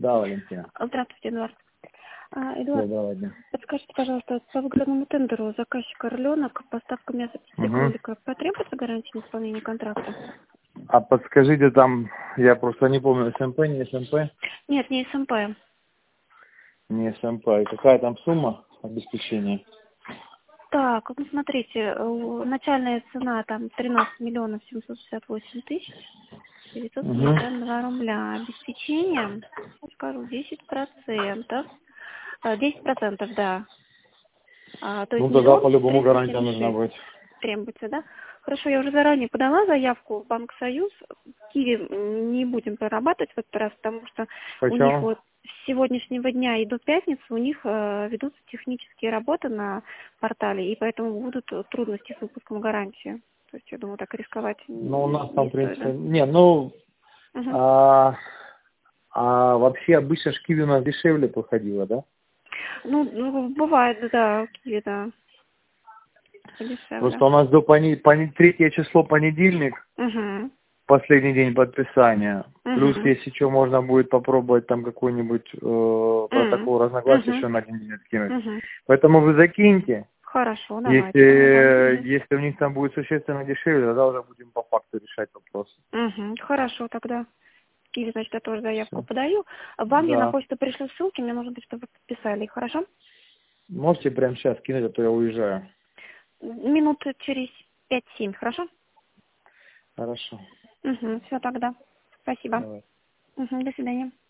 Да, Валентина. Здравствуйте, Эдуард. Эдуард, Доброго дня. подскажите, пожалуйста, по выгодному тендеру заказчик «Орленок», поставка мяса птицы, Угу. кролика, потребуется гарантия на исполнение контракта? А подскажите там, я просто не помню, СМП, не СМП? Нет, не СМП. Не СМП. И какая там сумма обеспечения? Так, ну смотрите, начальная цена там 13 миллионов 768 тысяч 952 рубля. Обеспечение, сейчас скажу, 10%. 10%, да. То есть Ну тогда миллион по-любому триста гарантия семьдесят нужна шесть будет. требуется, да? Хорошо, я уже заранее подала заявку в Банк Союз. Киви не будем прорабатывать в этот раз, потому что у них Почему? вот с сегодняшнего дня и до пятницы у них ведутся технические работы на портале, и поэтому будут трудности с выпуском гарантии. То есть, я думаю, так рисковать Ну у нас там, не в стоит, принципе, да? не, ну, Мгм. а, а вообще обычно шкиви у нас дешевле проходила, да? Ну, бывает, да, киви, да, подешевле. Просто у нас до 3 число понедельник, Угу. последний день подписания. Плюс, Угу. если что, можно будет попробовать там какой-нибудь протокол разногласий Угу. еще на один день откинуть. Угу. Поэтому вы закиньте. Хорошо, давайте тогда, да. Если у них там будет существенно дешевле, тогда уже будем по факту решать вопрос. Угу. Хорошо, тогда. Киви, значит, я тоже заявку Все. подаю. Вам я на Да. почту пришлю ссылки, мне нужно быть, чтобы вы подписали их, хорошо? Можете прямо сейчас кинуть, а то я уезжаю. Минут через 5-7, хорошо? Хорошо. Угу. Все тогда. Спасибо. Давай. Угу. До свидания.